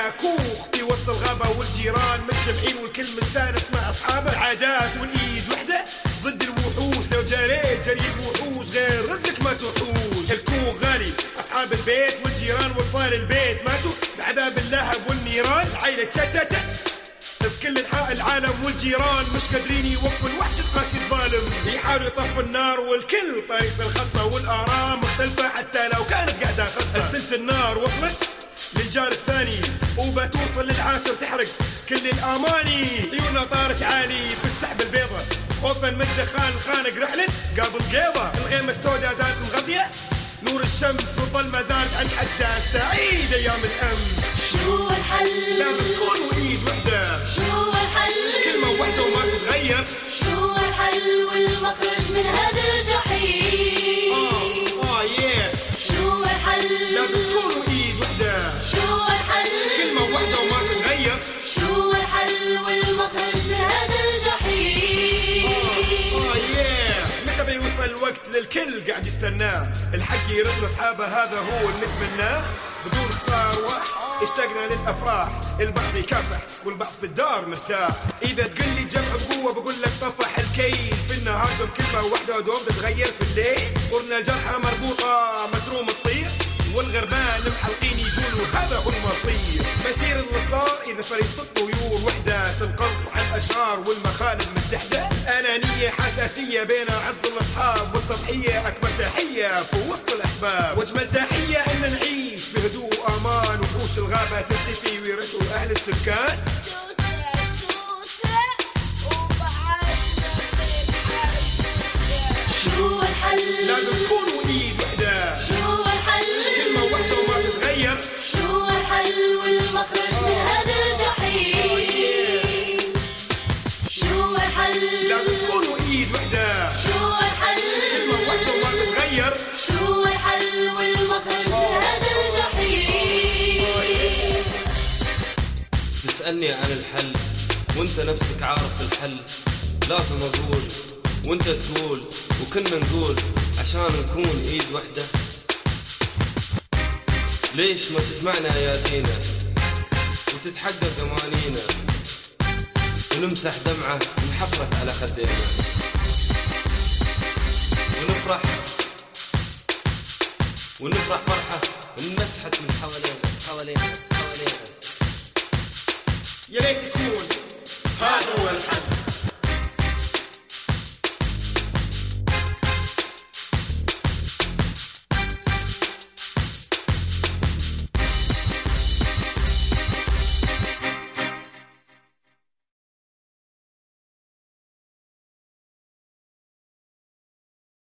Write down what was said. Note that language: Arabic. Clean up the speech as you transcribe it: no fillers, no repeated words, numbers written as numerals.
كوخ في وسط الغابة والجيران متجمعين والكل مستانس مع أصحابه. العادات والإيد وحدة ضد الوحوش، لو جريت جري الوحوش غير رزقك ما تحوش. الكوخ غالي، أصحاب البيت والجيران وأطفال البيت ماتوا بعذاب اللهب والنيران. العيلة تشتتت في كل انحاء العالم والجيران مش قادرين يوقفوا الوحش القاسي الظالم. يحاولوا يطفوا النار والكل طريق بالخصة، والآراء مختلفة حتى لو كانت قاعدة خصة. سلسلة النار وصلت للجار الثاني وبتوصل للعاشر تحرق كل الأماني. طيورنا طارت عالي في السحب البيضة خوفا من الدخان الخانق رحلت قابل قيضة. الغيمة السوداء زالت مغطية نور الشمس والظلمة زالت عن حدها. استعيد أيام الأمس. شو الحل؟ لازم تكونوا إيد وحدة. شو الحل؟ كلمة واحدة وما تتغير. شو الحل والمخرج من هذا الجحيم؟ شو الحل؟ لازم تكونوا إيد وحدة. شو الحل؟ كلمة واحدة وما تتغير. شو الحل والمخرج من هذا الجحيم؟ متى بيوصل الوقت للكل قاعد يستناه؟ الحق يرد لاصحابه هذا هو اللي نتمناه. بدون خسارة اشتقنا للافراح، البعض يكافح والبعض في الدار مرتاح. اذا تقول لي جمع بقوه بقول لك طفح الكيل. في النهار دوم كلمه واحده ودوم تتغير في الليل. صورنا الجرحى مربوطه متروم تطير، والغربان محلقين يقولوا هذا هو المصير. مسير النصار اذا فريست الطيور وحده تنقض عن الاشرار والمخالب متحده. انانيه حساسيه بين اعز الاصحاب، والتضحيه اكبر تحيه في وسط الاحباب. واجمل تحيه ان نعيش بهدوء وامان، وحوش الغابه تختفي ويرجعوا اهل السكان. شو الحل؟ لازم تكونوا ايد وحده. شو الحل؟ كلمه واحده وما تتغير. شو الحل والمخرج من هذا الجحيم؟ شو الحل؟ لازم تكونوا ايد وحده. شو الحل؟ كلمه واحده وما تتغير. شو الحل والمخرج من هذا الجحيم؟ تسألني عن الحل وانت نفسك عارف الحل. لازم اقول وانت تقول وكنا نقول عشان نكون ايد وحدة. ليش ما تجمعنا ايادينا وتتحقق امانينا، ونمسح دمعة نحفرك على خدينا، ونفرح فرحة انمسحت من حوالينا. يا ليت